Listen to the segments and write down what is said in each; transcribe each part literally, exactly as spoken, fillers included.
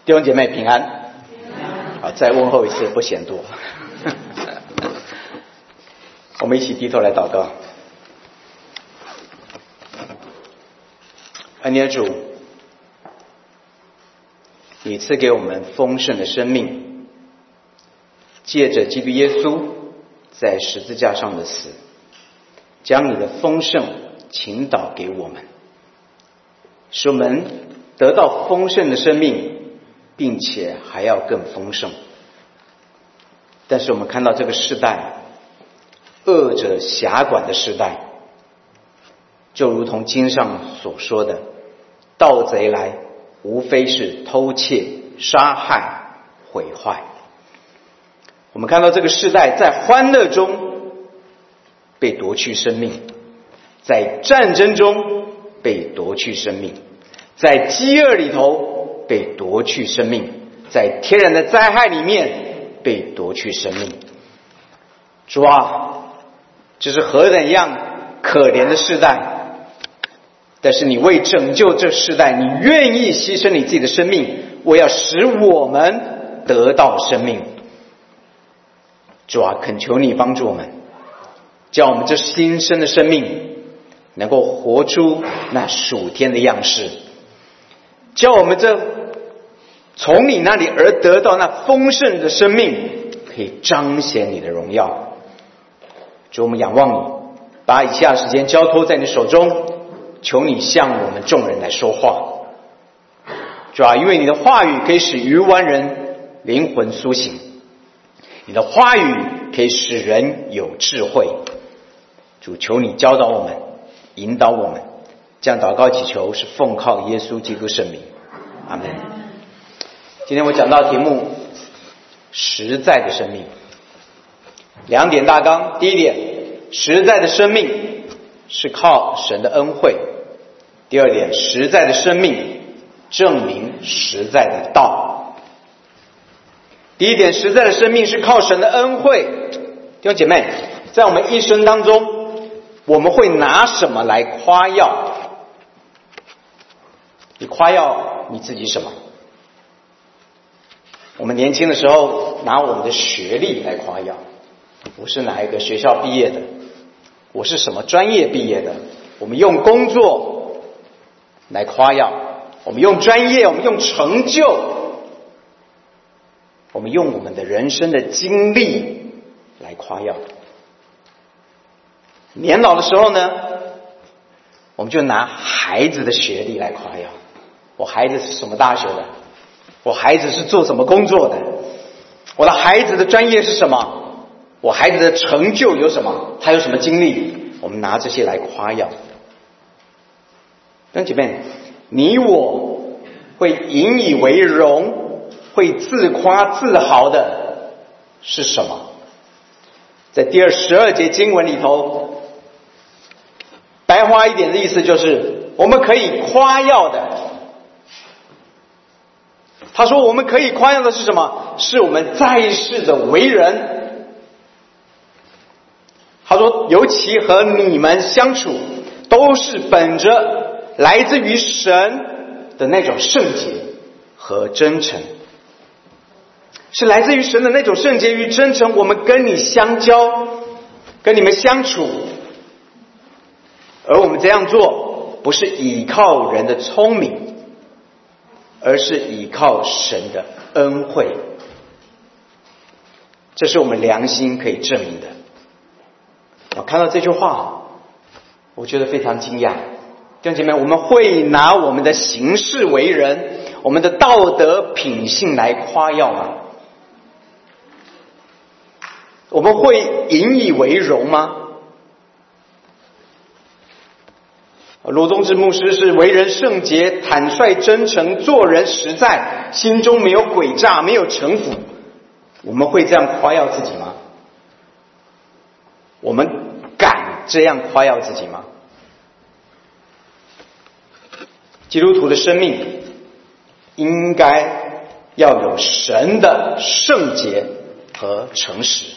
弟兄姐妹平安。好，再问候一次，不嫌多。我们一起低头来祷告。恩典主，你赐给我们丰盛的生命，借着基督耶稣在十字架上的死，将你的丰盛倾倒给我们，使我们得到丰盛的生命，并且还要更丰盛。但是我们看到这个世代，恶者辖管的世代，就如同经上所说的，盗贼来无非是偷窃、杀害、毁坏。我们看到这个世代在欢乐中被夺去生命，在战争中被夺去生命，在饥饿里头被夺去生命，在天然的灾害里面被夺去生命。主啊，这是何等样可怜的世代，但是你为拯救这世代，你愿意牺牲你自己的生命，我要使我们得到生命。主啊，恳求你帮助我们，叫我们这新生的生命能够活出那属天的样式，叫我们这从你那里而得到那丰盛的生命可以彰显你的荣耀。主，我们仰望你，把以下的时间交托在你手中，求你向我们众人来说话。主啊，因为你的话语可以使愚顽人灵魂苏醒，你的话语可以使人有智慧。主，求你教导我们，引导我们，这样祷告祈求是奉靠耶稣基督圣名，阿们。今天我讲到题目，实在的生命。两点大纲，第一点，实在的生命是靠神的恩惠；第二点，实在的生命证明实在的道。第一点，实在的生命是靠神的恩惠。弟兄姐妹，在我们一生当中，我们会拿什么来夸耀？你夸耀你自己什么？我们年轻的时候拿我们的学历来夸耀，我是哪一个学校毕业的，我是什么专业毕业的。我们用工作来夸耀，我们用专业，我们用成就，我们用我们的人生的经历来夸耀。年老的时候呢，我们就拿孩子的学历来夸耀，我孩子是什么大学的，我孩子是做什么工作的，我的孩子的专业是什么，我孩子的成就有什么，他有什么经历，我们拿这些来夸耀。弟兄姐妹，你我会引以为荣，会自夸自豪的是什么？在第二十二节经文里头，白话一点的意思就是我们可以夸耀的。他说我们可以夸耀的是什么？是我们在世的为人。他说尤其和你们相处，都是本着来自于神的那种圣洁和真诚，是来自于神的那种圣洁与真诚。我们跟你相交，跟你们相处，而我们这样做不是倚靠人的聪明，而是倚靠神的恩惠。这是我们良心可以证明的。我看到这句话，我觉得非常惊讶。弟兄姐妹，我们会拿我们的行事为人，我们的道德品性来夸耀吗？我们会引以为荣吗？罗宗志牧师是为人圣洁、坦率、真诚，做人实在，心中没有诡诈，没有城府。我们会这样夸耀自己吗？我们敢这样夸耀自己吗？基督徒的生命应该要有神的圣洁和诚实。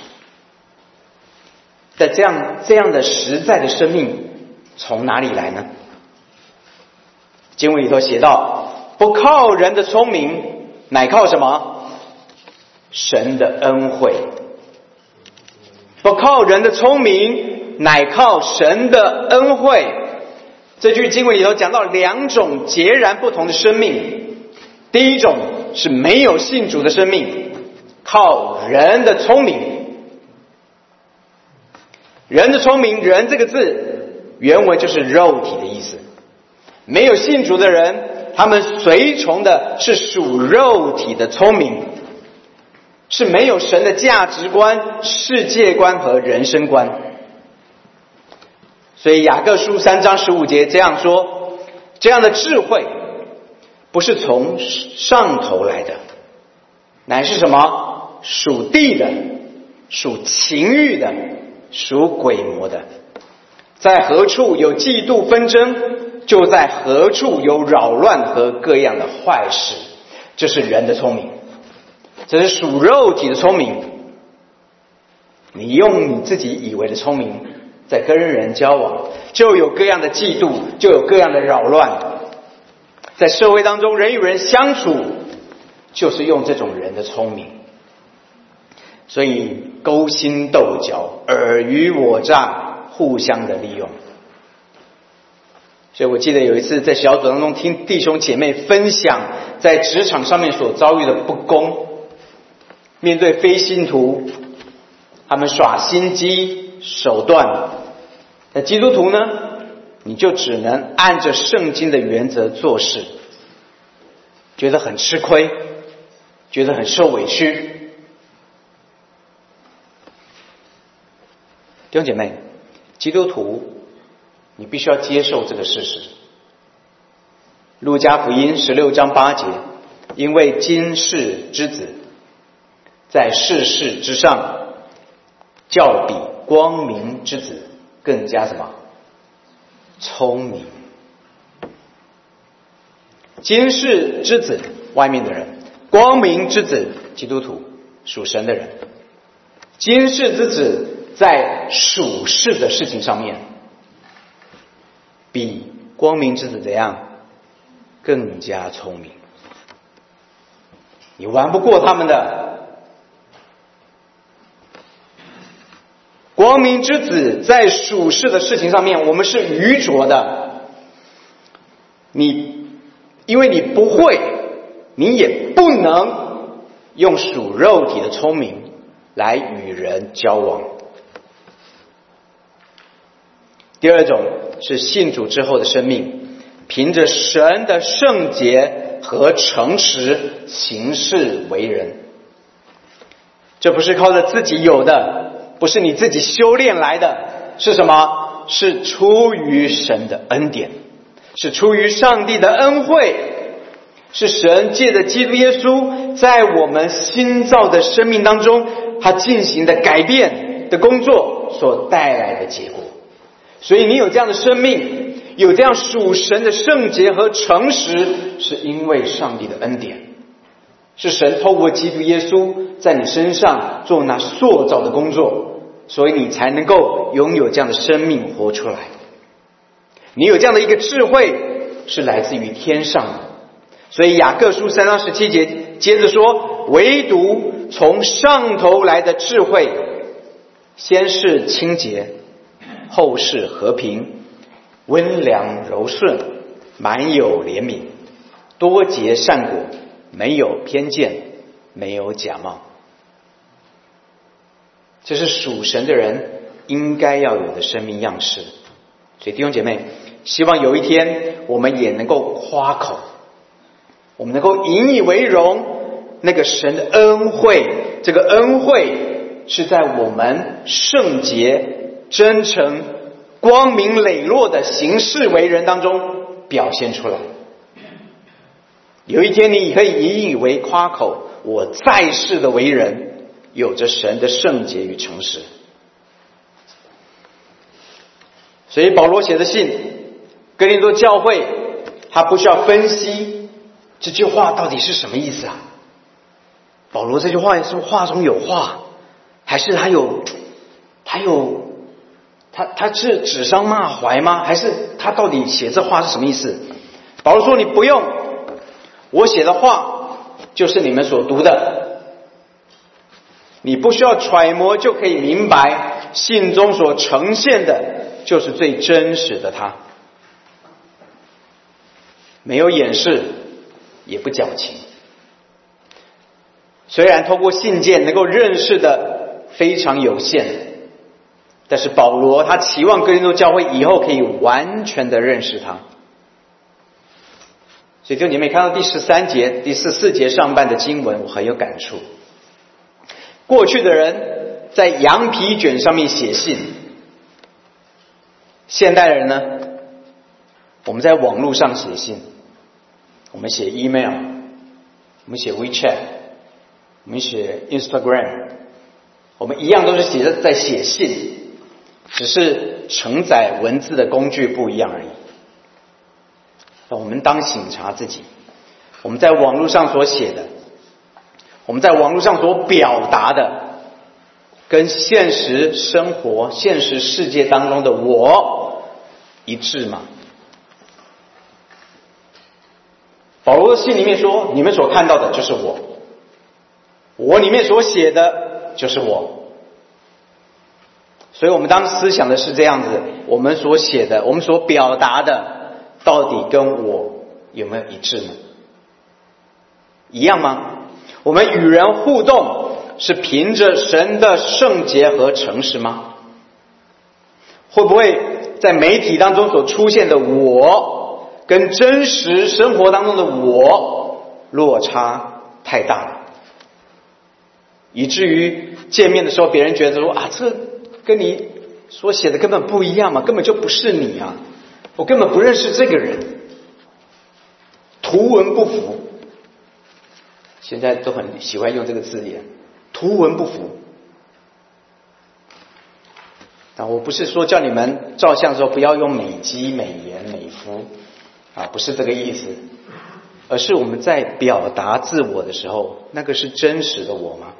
但这样这样的实在的生命从哪里来呢？经文里头写到，不靠人的聪明， 乃靠什么？神的恩惠。不靠人的聪明，乃靠神的恩惠。这句经文里头讲到两种截然不同的生命。第一种是没有信主的生命，靠人的聪明。人的聪明，人这个字原文就是肉体的意思。没有信主的人，他们随从的是属肉体的聪明，是没有神的价值观、世界观和人生观。所以雅各书三章十五节这样说，这样的智慧不是从上头来的，乃是什么？属地的，属情欲的，属鬼魔的。在何处有嫉妒纷争，就在何处有扰乱和各样的坏事。这是人的聪明，这是属肉体的聪明。你用你自己以为的聪明在跟人交往，就有各样的嫉妒，就有各样的扰乱。在社会当中，人与人相处就是用这种人的聪明，所以勾心斗角、尔虞我诈，互相的利用。所以我记得有一次在小组当中听弟兄姐妹分享在职场上面所遭遇的不公，面对非信徒，他们耍心机手段，那基督徒呢，你就只能按着圣经的原则做事，觉得很吃亏，觉得很受委屈。弟兄姐妹，基督徒你必须要接受这个事实。路加福音十六章八节，因为今世之子在世事之上，较比光明之子更加什么？聪明。今世之子外面的人，光明之子基督徒属神的人。今世之子在属世的事情上面，比光明之子怎样？更加聪明。你玩不过他们的。光明之子在属世的事情上面，我们是愚拙的。你因为你不会，你也不能用属肉体的聪明来与人交往。第二种是信主之后的生命，凭着神的圣洁和诚实行事为人。这不是靠着自己有的，不是你自己修炼来的，是什么？是出于神的恩典，是出于上帝的恩惠，是神借着基督耶稣在我们新造的生命当中他进行的改变的工作所带来的结果。所以你有这样的生命，有这样属神的圣洁和诚实，是因为上帝的恩典，是神透过基督耶稣在你身上做那塑造的工作，所以你才能够拥有这样的生命活出来。你有这样的一个智慧是来自于天上的。所以雅各书三章十七节接着说，唯独从上头来的智慧，先是清洁，后是和平，温良柔顺，满有怜悯，多结善果，没有偏见，没有假冒。这是属神的人应该要有的生命样式。所以弟兄姐妹，希望有一天我们也能够夸口，我们能够引以为荣那个神的恩惠。这个恩惠是在我们圣洁、真诚、光明磊落的行事为人当中表现出来。有一天你可以引以为夸口，我在世的为人有着神的圣洁与诚实。所以保罗写的信哥林多教会，他不需要分析这句话到底是什么意思啊。保罗这句话是话中有话，还是他有他有他他是指桑骂槐吗？还是他到底写这话是什么意思？保罗说，你不用我写的话就是你们所读的。你不需要揣摩就可以明白，信中所呈现的就是最真实的他，没有掩饰，也不矫情。虽然透过信件能够认识的非常有限，但是保罗他期望哥林多教会以后可以完全的认识他。所以就你们看到第十三节、第十四节上半的经文，我很有感触。过去的人在羊皮卷上面写信，现代人呢，我们在网络上写信，我们写 email， 我们写 WeChat， 我们写 Instagram， 我们一样都是写在在写信，只是承载文字的工具不一样而已。我们当省察自己，我们在网络上所写的，我们在网络上所表达的，跟现实生活、现实世界当中的我一致吗？保罗的信里面说，你们所看到的就是我，我里面所写的就是我。所以我们当思想的是这样子，我们所写的，我们所表达的，到底跟我有没有一致呢？一样吗？我们与人互动是凭着神的圣洁和诚实吗？会不会在媒体当中所出现的我跟真实生活当中的我落差太大了，以至于见面的时候别人觉得说啊，这跟你所写的根本不一样嘛，根本就不是你啊，我根本不认识这个人，图文不符。现在都很喜欢用这个字眼，图文不符。但我不是说叫你们照相的时候不要用美肌、美颜、美肤啊，不是这个意思，而是我们在表达自我的时候，那个是真实的我吗？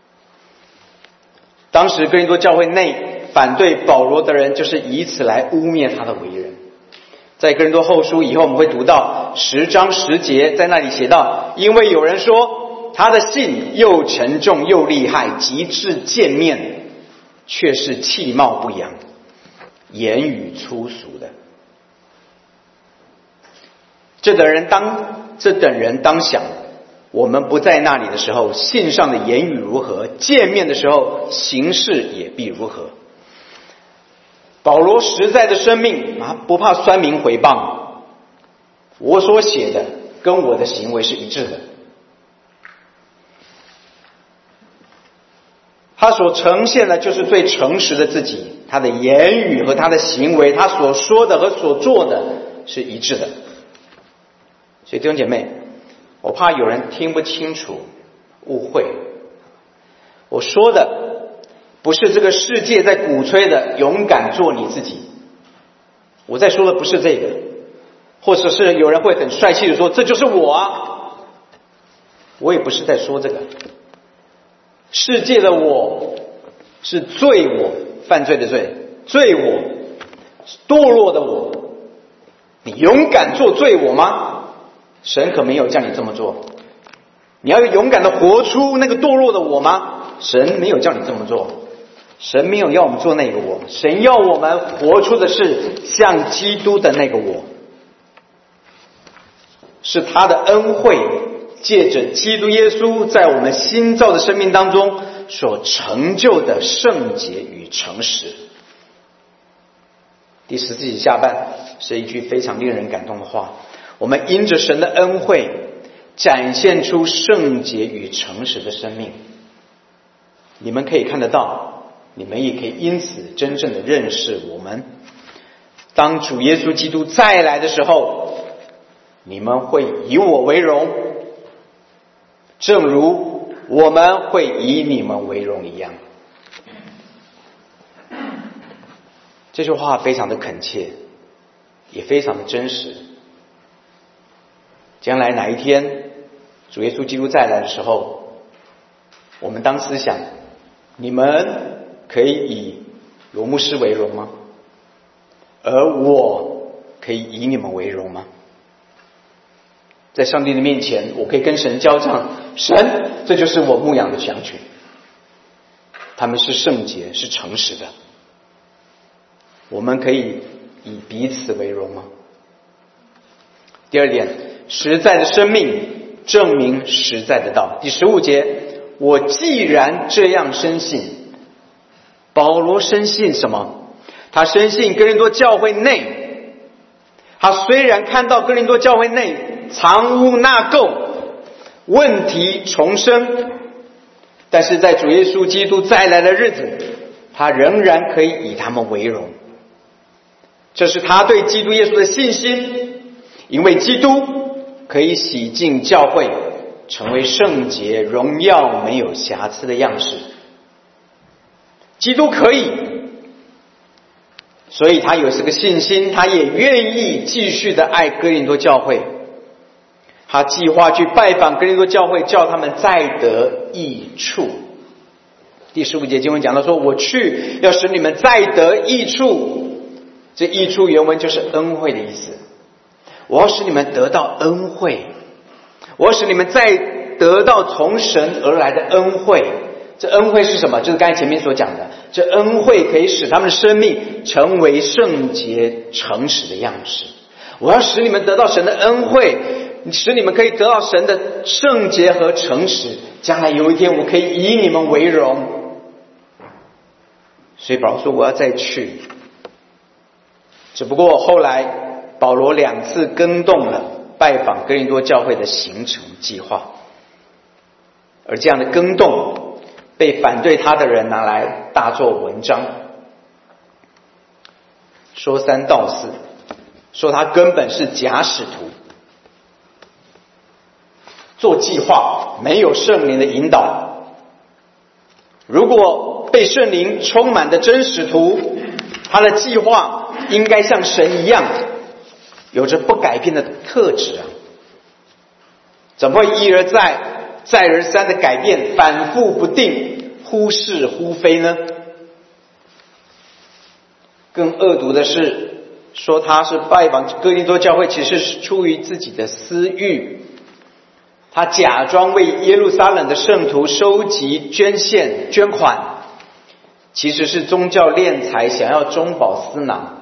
当时哥林多教会内反对保罗的人，就是以此来污蔑他的为人。在哥林多后书以后，我们会读到十章十节，在那里写到，因为有人说他的信又沉重又厉害，极致见面，却是气貌不扬，言语粗俗的。这等人当这等人当想，我们不在那里的时候，信上的言语如何，见面的时候行事也必如何。保罗实在的生命啊，不怕酸民毁谤，我所写的跟我的行为是一致的。他所呈现的就是最诚实的自己，他的言语和他的行为，他所说的和所做的是一致的。所以弟兄姐妹，我怕有人听不清楚，误会。我说的不是这个世界在鼓吹的勇敢做你自己，我在说的不是这个，或者是有人会很帅气的说这就是我啊，我也不是在说这个。世界的我是罪我，犯罪的罪，罪我，堕落的我。你勇敢做罪我吗？神可没有叫你这么做。你要勇敢的活出那个堕落的我吗？神没有叫你这么做。神没有要我们做那个我，神要我们活出的是像基督的那个我，是他的恩惠，借着基督耶稣在我们新造的生命当中所成就的圣洁与诚实。第十四节下半是一句非常令人感动的话，我们因着神的恩惠展现出圣洁与诚实的生命。你们可以看得到，你们也可以因此真正的认识我们。当主耶稣基督再来的时候，你们会以我为荣，正如我们会以你们为荣一样。这句话非常的恳切，也非常的真实。将来哪一天主耶稣基督再来的时候，我们当思想，你们可以以罗牧师为荣吗？而我可以以你们为荣吗？ 在上帝的面前，我可以跟神交账，神，这就是我牧养的羊群。他们是圣洁，是诚实的。我们可以以彼此为荣吗？第二点，实在的生命证明实在的道。第十五节，我既然这样深信，保罗深信什么？他深信哥林多教会内，他虽然看到哥林多教会内藏污纳垢，问题重生，但是在主耶稣基督再来的日子，他仍然可以以他们为荣。这是他对基督耶稣的信心，因为基督可以洗净教会，成为圣洁、荣耀、没有瑕疵的样式。基督可以，所以他有这个信心，他也愿意继续的爱哥林多教会。他计划去拜访哥林多教会，叫他们再得益处。第十五节经文讲到说，我去要使你们再得益处。这益处原文就是恩惠的意思。我要使你们得到恩惠，我要使你们再得到从神而来的恩惠。这恩惠是什么？就是刚才前面所讲的，这恩惠可以使他们的生命成为圣洁诚实的样式。我要使你们得到神的恩惠，使你们可以得到神的圣洁和诚实，将来有一天我可以以你们为荣。所以保罗说我要再去，只不过后来保罗两次更动了拜访哥林多教会的行程计划，而这样的更动被反对他的人拿来大做文章，说三道四，说他根本是假使徒，做计划没有圣灵的引导。如果被圣灵充满的真使徒，他的计划应该像神一样，有着不改变的特质啊！怎么会一而再再而三的改变，反复不定，忽是忽非呢？更恶毒的是，说他是拜访哥林多教会，其实是出于自己的私欲。他假装为耶路撒冷的圣徒收集捐献捐款，其实是宗教敛财，想要中饱私囊。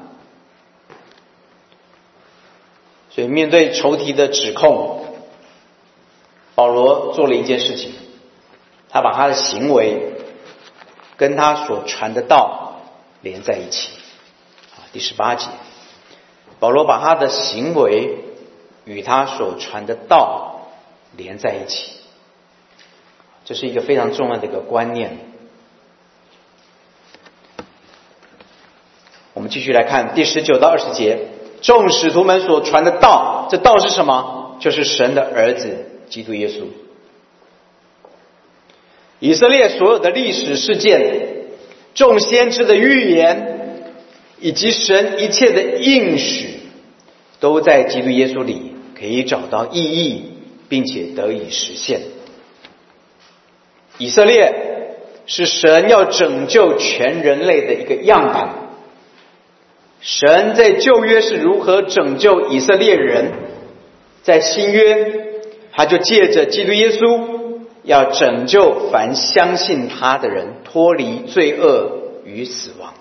所以面对仇敌的指控，保罗做了一件事情，他把他的行为跟他所传的道连在一起。第十八节，保罗把他的行为与他所传的道连在一起，这是一个非常重要的一个观念。我们继续来看第十九到二十节，众使徒们所传的道，这道是什么？就是神的儿子基督耶稣。以色列所有的历史事件，众先知的预言，以及神一切的应许，都在基督耶稣里可以找到意义，并且得以实现。以色列是神要拯救全人类的一个样板。神在旧约是如何拯救以色列人，在新约他就借着基督耶稣要拯救凡相信他的人脱离罪恶与死亡。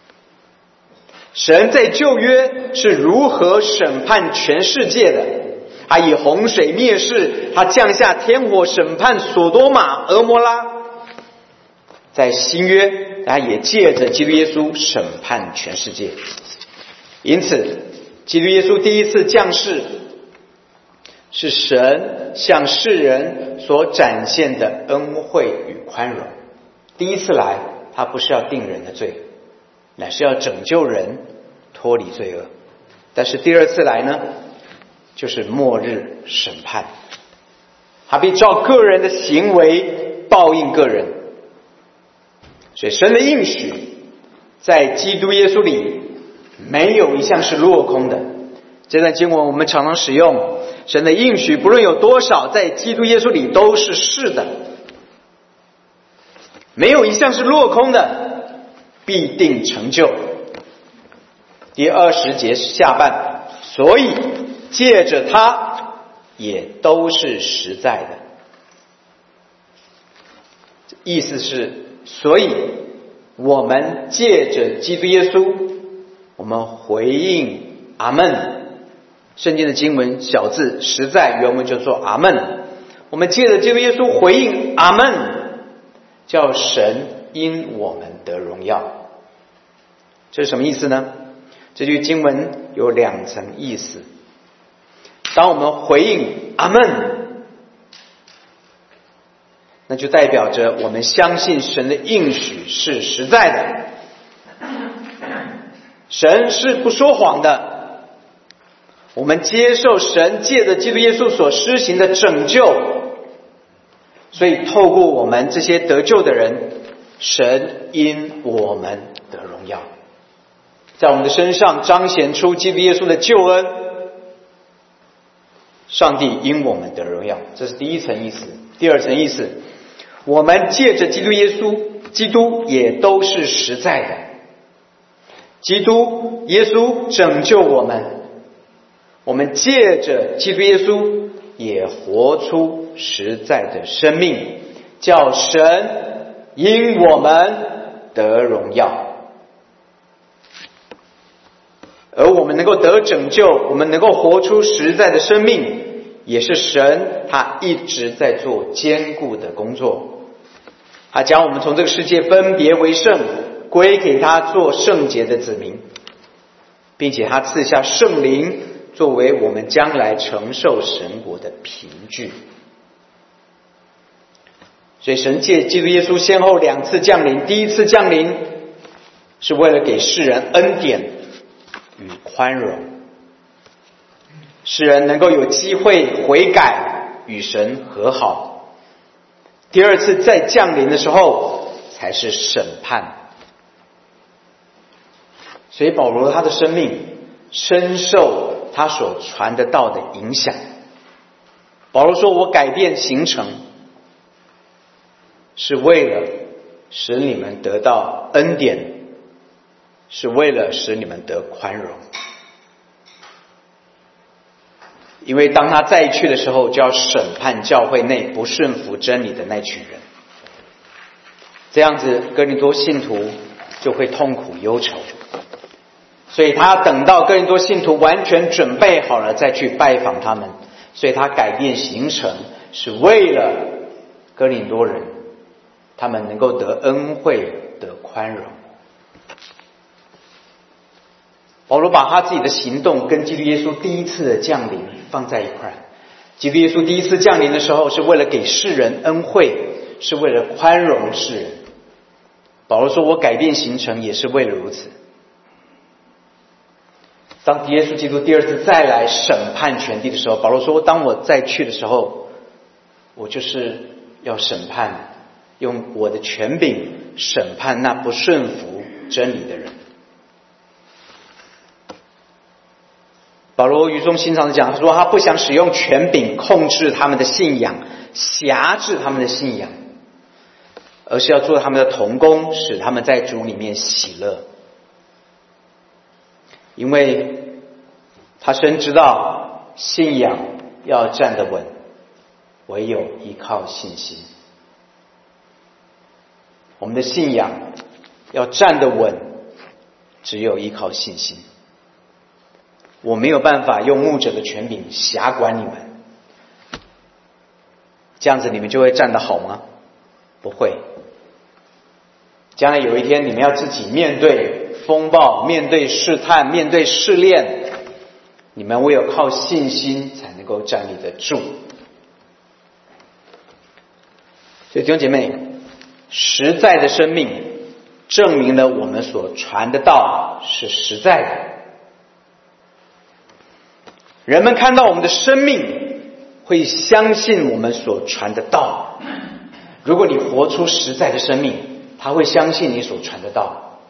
神在旧约是如何审判全世界的，他以洪水灭世，他降下天火审判所多玛、俄摩拉。在新约他也借着基督耶稣审判全世界。因此基督耶稣第一次降世，是神向世人所展现的恩惠与宽容。第一次来，他不是要定人的罪，乃是要拯救人脱离罪恶。但是第二次来呢，就是末日审判，他必照个人的行为报应个人。所以神的应许在基督耶稣里没有一项是落空的。这段经文我们常常使用，神的应许不论有多少，在基督耶稣里都是是的，没有一项是落空的，必定成就。第二十节下半，所以借着他， 也都是实在的。意思是，所以我们借着基督耶稣，我们回应阿们。圣经的经文小字实在原文就做阿们，我们借着基督耶稣回应阿们，叫神因我们得荣耀。这是什么意思呢？这句经文有两层意思。当我们回应阿们，那就代表着我们相信神的应许是实在的，神是不说谎的。我们接受神借着基督耶稣所施行的拯救，所以透过我们这些得救的人，神因我们得荣耀，在我们的身上彰显出基督耶稣的救恩，上帝因我们得荣耀。这是第一层意思。第二层意思，我们借着基督耶稣，基督也都是实在的。基督耶稣拯救我们，我们借着基督耶稣也活出实在的生命，叫神因我们得荣耀。而我们能够得拯救，我们能够活出实在的生命，也是神他一直在做坚固的工作。他将我们从这个世界分别为圣，归给他做圣洁的子民，并且他赐下圣灵作为我们将来承受神国的凭据。所以神借基督耶稣先后两次降临，第一次降临是为了给世人恩典与宽容，世人能够有机会悔改与神和好。第二次再降临的时候才是审判。所以保罗他的生命深受他所传的道的影响。保罗说，我改变行程是为了使你们得到恩典，是为了使你们得宽容。因为当他再去的时候，就要审判教会内不顺服真理的那群人，这样子哥林多信徒就会痛苦忧愁。所以他等到哥林多信徒完全准备好了再去拜访他们，所以他改变行程，是为了哥林多人他们能够得恩惠得宽容。保罗把他自己的行动跟基督耶稣第一次的降临放在一块。基督耶稣第一次降临的时候是为了给世人恩惠，是为了宽容世人。保罗说，我改变行程也是为了如此。当耶稣基督第二次再来审判全地的时候，保罗说，当我再去的时候，我就是要审判，用我的权柄审判那不顺服真理的人。保罗语重心长地讲，他说他不想使用权柄控制他们的信仰，辖制他们的信仰，而是要做他们的同工，使他们在主里面喜乐。因为他深知道信仰要站得稳，唯有依靠信心。我们的信仰要站得稳，只有依靠信心。我没有办法用牧者的权柄辖管你们，这样子你们就会站得好吗？不会。将来有一天你们要自己面对风暴，面对试探，面对试炼，你们唯有靠信心才能够站立得住。所以弟兄姐妹，实在的生命证明了我们所传的道是实在的。人们看到我们的生命会相信我们所传的道。如果你活出实在的生命，他会相信你所传的道。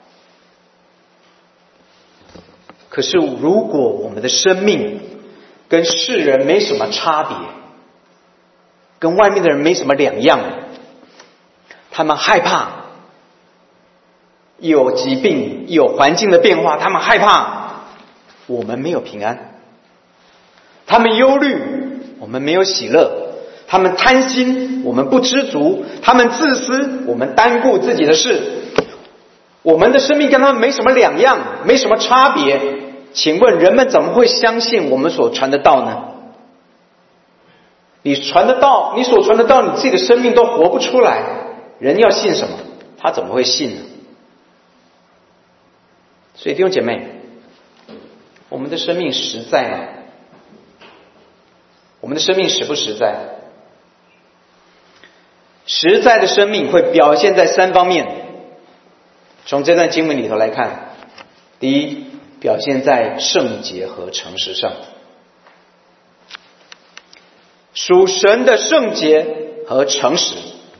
可是如果我们的生命跟世人没什么差别，跟外面的人没什么两样，他们害怕，一有疾病，一有环境的变化，他们害怕，我们没有平安。他们忧虑， 我们没有喜乐；他们贪心，我们不知足；他们自私，我们单顾自己的事。我们的生命跟他们没什么两样，没什么差别。请问人们怎么会相信我们所传的道呢？你传的道，你所传的道，你自己的生命都活不出来，人要信什么？他怎么会信呢？所以弟兄姐妹，我们的生命实在吗？我们的生命实不实在？实在的生命会表现在三方面。从这段经文里头来看，第一，表现在圣洁和诚实上。属神的圣洁和诚实。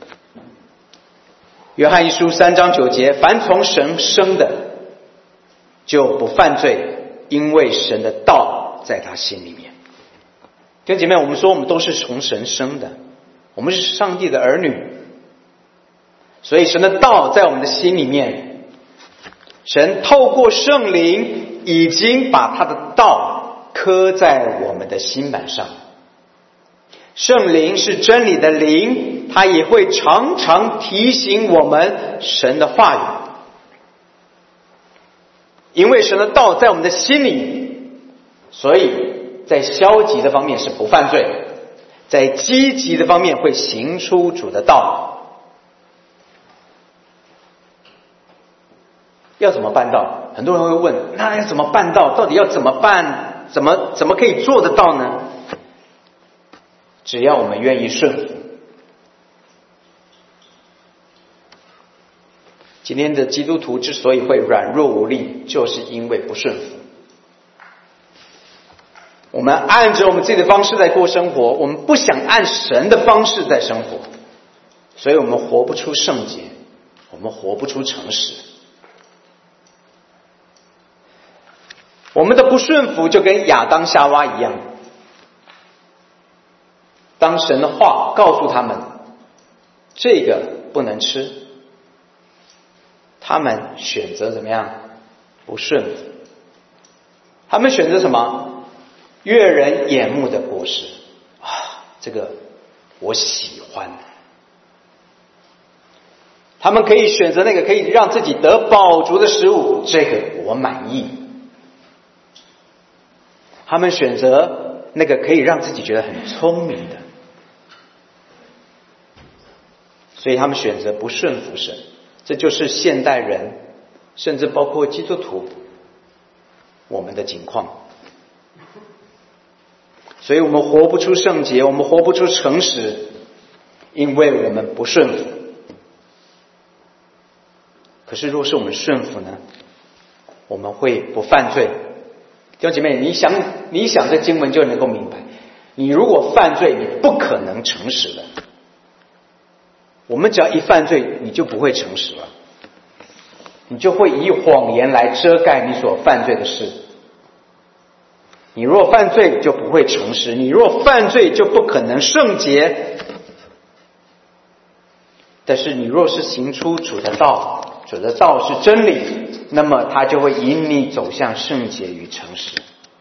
约翰一书三章九节，凡从神生的就不犯罪，因为神的道在他心里面。弟兄姐妹，我们说我们都是从神生的，我们是上帝的儿女，所以神的道在我们的心里面，神透过圣灵已经把他的道刻在我们的心板上。圣灵是真理的灵，他也会常常提醒我们神的话语。因为神的道在我们的心里，所以在消极的方面是不犯罪，在积极的方面会行出主的道。要怎么办到？很多人会问，那要怎么办到？到底要怎么办？怎么怎么可以做得到呢？只要我们愿意顺服。今天的基督徒之所以会软弱无力，就是因为不顺服。我们按着我们自己的方式在过生活，我们不想按神的方式在生活，所以我们活不出圣洁，我们活不出诚实。我们的不顺服就跟亚当夏娃一样，当神的话告诉他们这个不能吃，他们选择怎么样？不顺服。他们选择什么？悦人眼目的果实啊，这个我喜欢。他们可以选择那个可以让自己得饱足的食物，这个我满意。他们选择那个可以让自己觉得很聪明的，所以他们选择不顺服神。这就是现代人，甚至包括基督徒，我们的境况。所以我们活不出圣洁，我们活不出诚实，因为我们不顺服。可是若是我们顺服呢，我们会不犯罪。弟兄姐妹，你想你想这经文就能够明白，你如果犯罪，你不可能诚实的。我们只要一犯罪，你就不会诚实了，你就会以谎言来遮盖你所犯罪的事。你若犯罪就不会诚实，你若犯罪就不可能圣洁。但是你若是行出主的道，主的道是真理，那么他就会引你走向圣洁与诚实。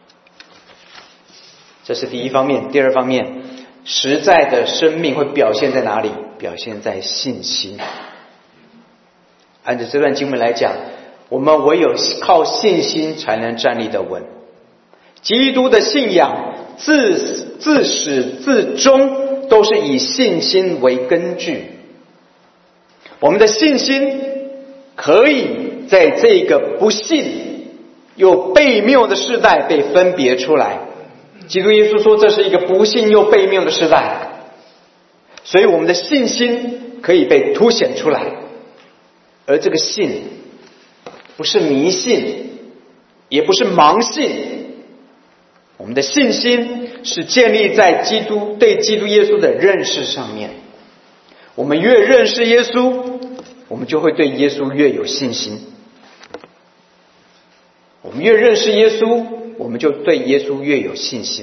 这是第一方面。第二方面，实在的生命会表现在哪里？表现在信心。按照这段经文来讲，我们唯有靠信心才能站立得稳。基督的信仰自自始至终都是以信心为根据。我们的信心可以在这个不信又悖谬的世代被分别出来。基督耶稣说这是一个不信又悖谬的世代，所以我们的信心可以被凸显出来。而这个信不是迷信，也不是盲信，我们的信心是建立在基督对基督耶稣的认识上面。我们越认识耶稣，我们就会对耶稣越有信心。我们越认识耶稣，我们就对耶稣越有信心。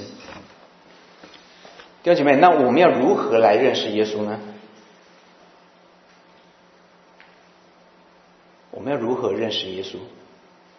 弟兄姐妹，那我们要如何来认识耶稣呢？我们要如何认识耶稣？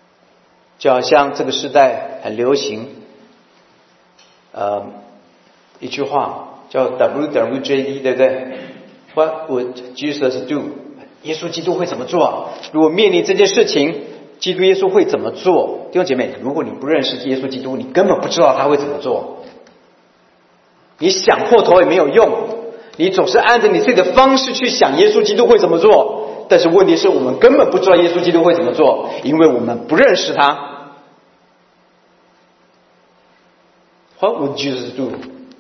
就好像这个时代很流行呃， 一句话叫 W W J D， 对不对？ What would Jesus do？ 耶稣基督会怎么做啊？如果面临这件事情，基督耶稣会怎么做？弟兄姐妹，如果你不认识耶稣基督，你根本不知道他会怎么做。你想破头也没有用，你总是按着你自己的方式去想耶稣基督会怎么做，但是问题是我们根本不知道耶稣基督会怎么做，因为我们不认识他。What would Jesus do？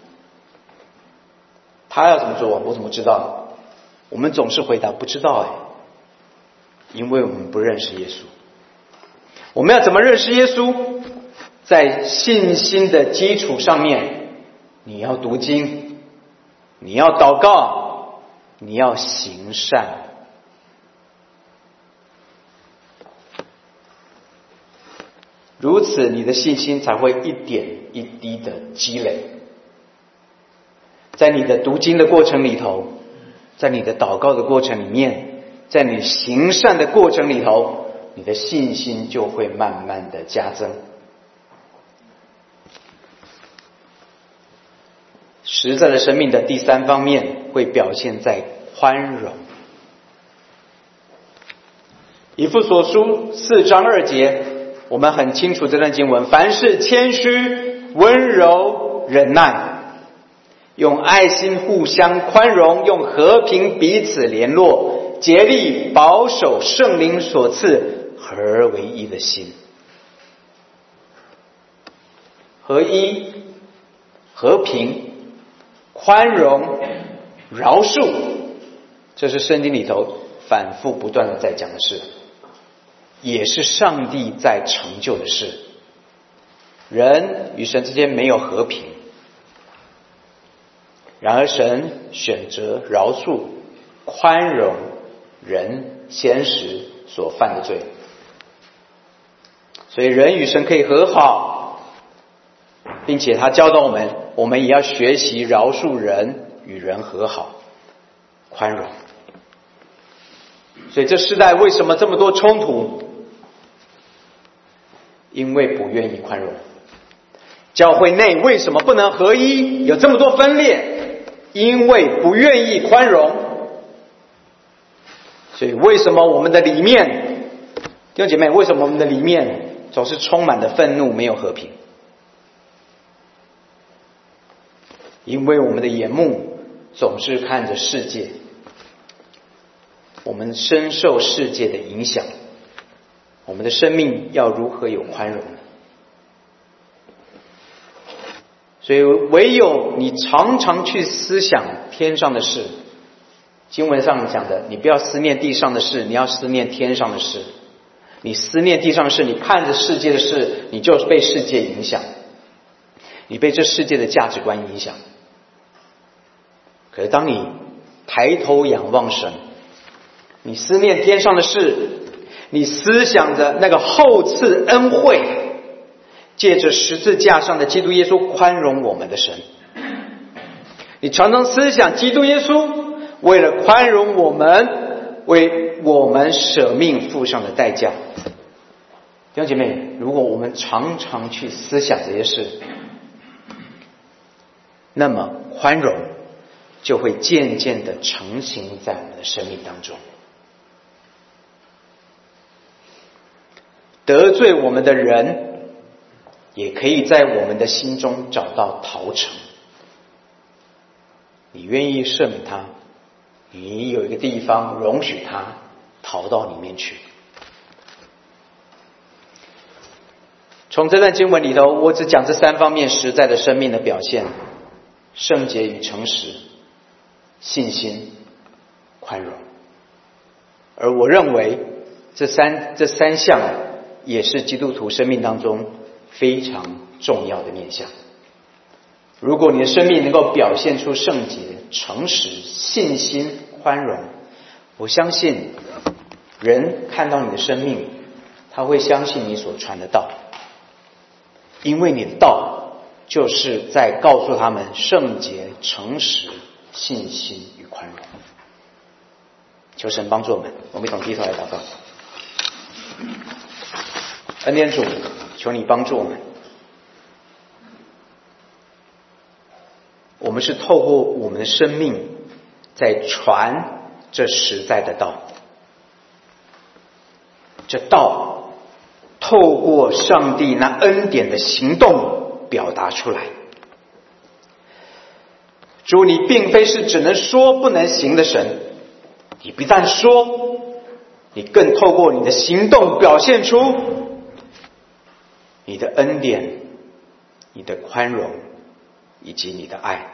他要怎么做？我怎么知道？我们总是回答不知道哎，因为我们不认识耶稣。我们要怎么认识耶稣？在信心的基础上面，你要读经，你要祷告，你要行善。如此你的信心才会一点一滴的积累。在你的读经的过程里头，在你的祷告的过程里面，在你行善的过程里头，你的信心就会慢慢的加增。实在的生命的第三方面会表现在宽容。以弗所书四章二节，我们很清楚这段经文：凡事谦虚、温柔、忍耐，用爱心互相宽容，用和平彼此联络，竭力保守圣灵所赐合而为一的心。合一、和平、宽容、饶恕，这是圣经里头反复不断的在讲的事，也是上帝在成就的事。人与神之间没有和平，然而神选择饶恕、宽容人先时所犯的罪，所以人与神可以和好，并且他教导我们，我们也要学习饶恕人，与人和好、宽容。所以这世代为什么这么多冲突？因为不愿意宽容。教会内为什么不能合一，有这么多分裂？因为不愿意宽容。所以为什么我们的里面，弟兄姐妹，为什么我们的里面总是充满了愤怒，没有和平？因为我们的眼目总是看着世界，我们深受世界的影响，我们的生命要如何有宽容呢？所以唯有你常常去思想天上的事，经文上讲的，你不要思念地上的事，你要思念天上的事。你思念地上的事，你看着世界的事，你就被世界影响，你被这世界的价值观影响。可是当你抬头仰望神，你思念天上的事，你思想着那个厚赐恩惠，借着十字架上的基督耶稣宽容我们的神，你常常思想基督耶稣为了宽容我们，为我们舍命付上的代价。弟兄姐妹，如果我们常常去思想这些事，那么宽容就会渐渐的成型在我们的生命当中。得罪我们的人，也可以在我们的心中找到逃城。你愿意赦免他，你有一个地方容许他逃到里面去。从这段经文里头，我只讲这三方面实在的生命的表现：圣洁与诚实、信心、宽容。而我认为这三这三项也是基督徒生命当中非常重要的面向。如果你的生命能够表现出圣洁、诚实、信心、宽容，我相信人看到你的生命，他会相信你所传的道，因为你的道就是在告诉他们圣洁、诚实、信心与宽容。求神帮助我们，我们一同低头来祷告。恩典主，求你帮助我们， 们是透过我们的生命在传这实在的道。这道透过上帝那恩典的行动表达出来。主，你并非是只能说不能行的神，你不但说，你更透过你的行动表现出你的恩典、你的宽容以及你的爱。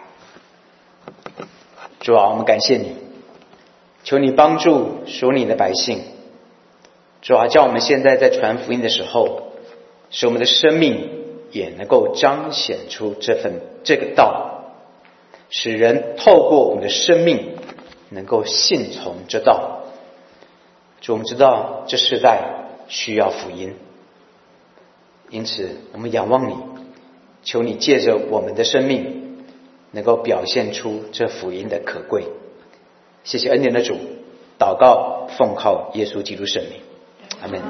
主啊，我们感谢你，求你帮助属你的百姓。主啊，叫我们现在在传福音的时候，使我们的生命也能够彰显出这份这个道，使人透过我们的生命能够信从这道。主，我们知道这世代需要福音，因此我们仰望你，求你借着我们的生命能够表现出这福音的可贵。谢谢恩典的主，祷告奉靠耶稣基督圣名，阿们。